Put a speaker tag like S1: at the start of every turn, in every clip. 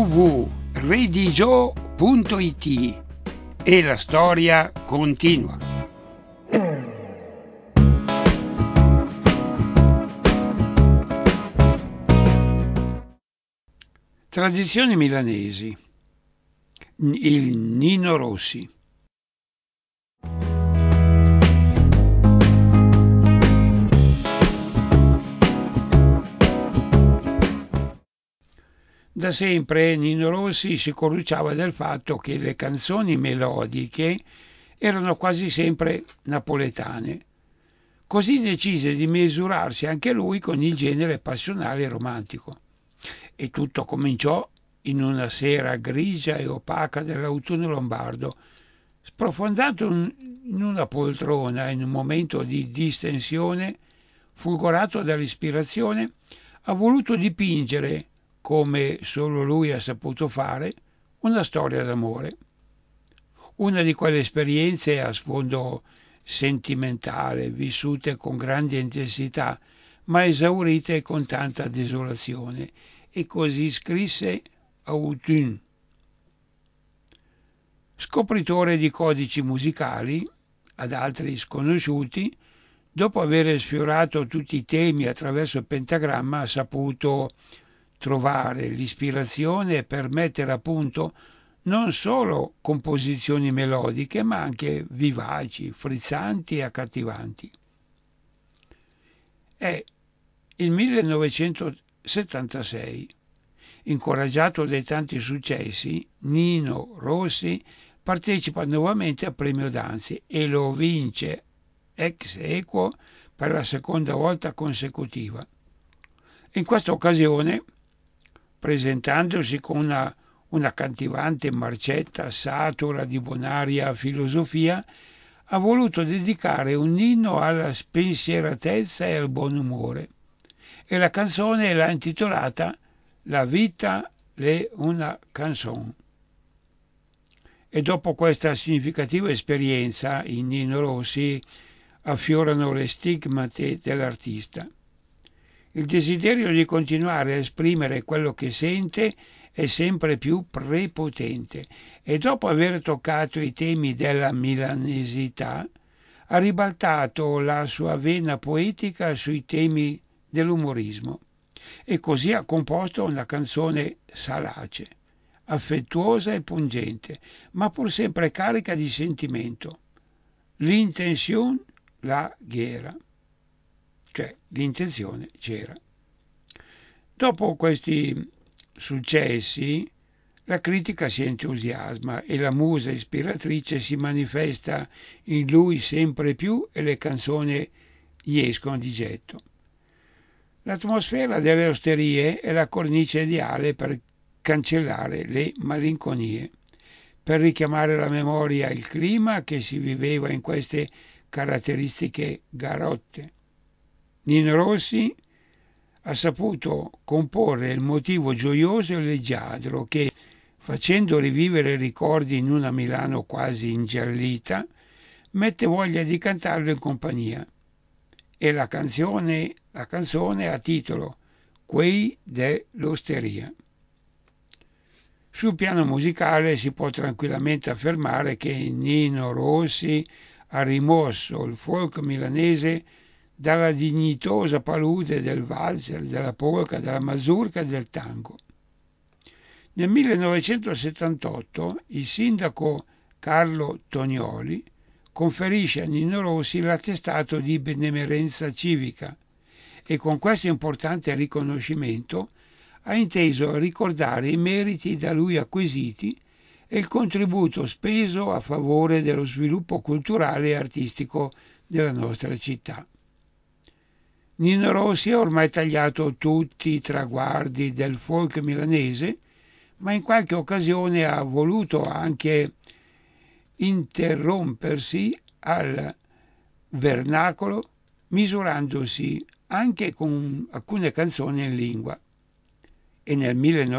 S1: www.redigio.it e la storia continua. Tradizioni milanesi. Il Nino Rossi. Da sempre Nino Rossi si corrucciava del fatto che le canzoni melodiche erano quasi sempre napoletane. Così decise di misurarsi anche lui con il genere passionale e romantico. E tutto cominciò in una sera grigia e opaca dell'autunno lombardo. Sprofondato in una poltrona in un momento di distensione, folgorato dall'ispirazione, ha voluto dipingere, come solo lui ha saputo fare, una storia d'amore. Una di quelle esperienze a sfondo sentimentale, vissute con grande intensità, ma esaurite con tanta desolazione. E così scrisse Autunn. Scopritore di codici musicali, ad altri sconosciuti, dopo aver sfiorato tutti i temi attraverso il pentagramma, ha saputo trovare l'ispirazione per mettere a punto non solo composizioni melodiche, ma anche vivaci, frizzanti e accattivanti. È il 1976. Incoraggiato dai tanti successi, Nino Rossi partecipa nuovamente al Premio Danzi e lo vince ex aequo per la seconda volta consecutiva. In questa occasione, presentandosi con una accattivante marcetta satura di bonaria filosofia, ha voluto dedicare un inno alla spensieratezza e al buon umore, e la canzone l'ha intitolata La vita è una canzone. E dopo questa significativa esperienza in Nino Rossi affiorano le stigmate dell'artista. Il desiderio di continuare a esprimere quello che sente è sempre più prepotente e dopo aver toccato i temi della milanesità ha ribaltato la sua vena poetica sui temi dell'umorismo e così ha composto una canzone salace, affettuosa e pungente, ma pur sempre carica di sentimento. L'intenzione la ghera, cioè l'intenzione c'era. Dopo questi successi, la critica si entusiasma e la musa ispiratrice si manifesta in lui sempre più e le canzoni gli escono di getto. L'atmosfera delle osterie è la cornice ideale per cancellare le malinconie, per richiamare alla memoria il clima che si viveva in queste caratteristiche garotte. Nino Rossi ha saputo comporre il motivo gioioso e leggiadro che, facendo rivivere ricordi in una Milano quasi ingiallita, mette voglia di cantarlo in compagnia. E la canzone ha titolo Quei dell'Osteria. Sul piano musicale si può tranquillamente affermare che Nino Rossi ha rimosso il folk milanese dalla dignitosa palude del valzer, della polka, della mazurka e del tango. Nel 1978 il sindaco Carlo Tonioli conferisce a Nino Rossi l'attestato di benemerenza civica e con questo importante riconoscimento ha inteso ricordare i meriti da lui acquisiti e il contributo speso a favore dello sviluppo culturale e artistico della nostra città. Nino Rossi ha ormai tagliato tutti i traguardi del folk milanese, ma in qualche occasione ha voluto anche interrompersi al vernacolo, misurandosi anche con alcune canzoni in lingua. E nel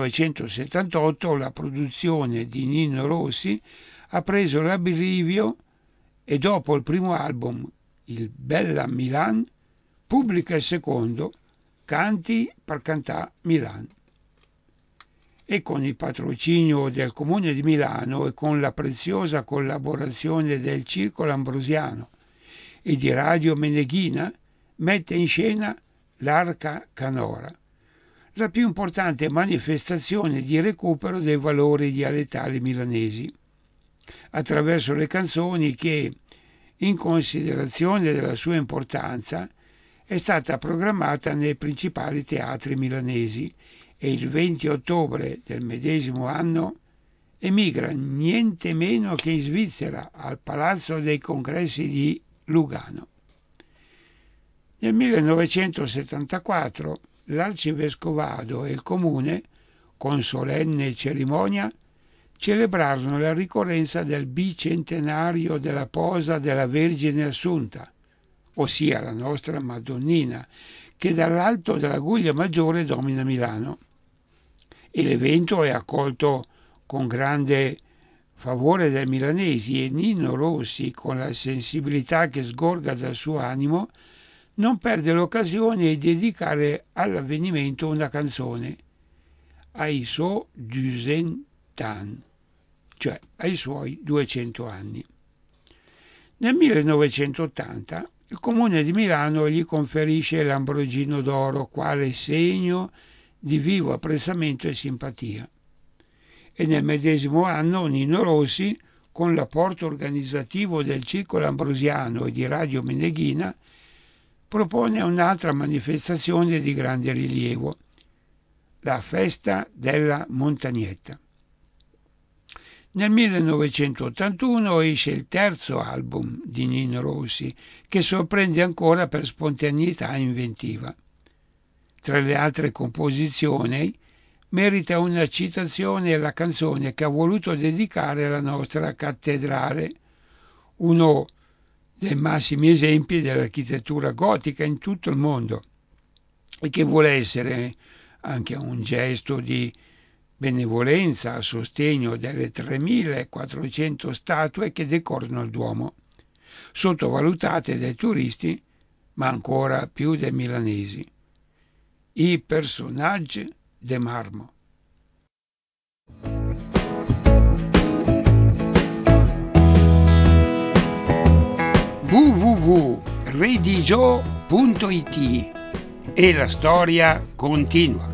S1: 1978 la produzione di Nino Rossi ha preso l'abbrivio e dopo il primo album, il Bella Milan, pubblica il secondo, Canti per cantà Milan. e con il patrocinio del Comune di Milano e con la preziosa collaborazione del Circolo Ambrosiano e di Radio Meneghina, mette in scena l'Arca Canora, la più importante manifestazione di recupero dei valori dialettali milanesi, attraverso le canzoni che, in considerazione della sua importanza, è stata programmata nei principali teatri milanesi e il 20 ottobre del medesimo anno emigra niente meno che in Svizzera al Palazzo dei Congressi di Lugano. Nel 1974 l'arcivescovado e il comune, con solenne cerimonia, celebrarono la ricorrenza del bicentenario della posa della Vergine Assunta, ossia la nostra Madonnina, che dall'alto della Guglia Maggiore domina Milano. E l'evento è accolto con grande favore dai milanesi e Nino Rossi, con la sensibilità che sgorga dal suo animo, non perde l'occasione di dedicare all'avvenimento una canzone, ai suoi 200 anni, cioè ai suoi 200 anni. Nel 1980 il Comune di Milano gli conferisce l'Ambrogino d'Oro quale segno di vivo apprezzamento e simpatia. E nel medesimo anno Nino Rossi, con l'apporto organizzativo del Circolo Ambrosiano e di Radio Meneghina, propone un'altra manifestazione di grande rilievo, la Festa della Montagnetta. Nel 1981 esce il terzo album di Nino Rossi, che sorprende ancora per spontaneità inventiva. Tra le altre composizioni merita una citazione la canzone che ha voluto dedicare alla nostra cattedrale, uno dei massimi esempi dell'architettura gotica in tutto il mondo e che vuole essere anche un gesto di benevolenza a sostegno delle 3.400 statue che decorano il Duomo, sottovalutate dai turisti ma ancora più dai milanesi. I personaggi de marmo. www.redigio.it e la storia continua.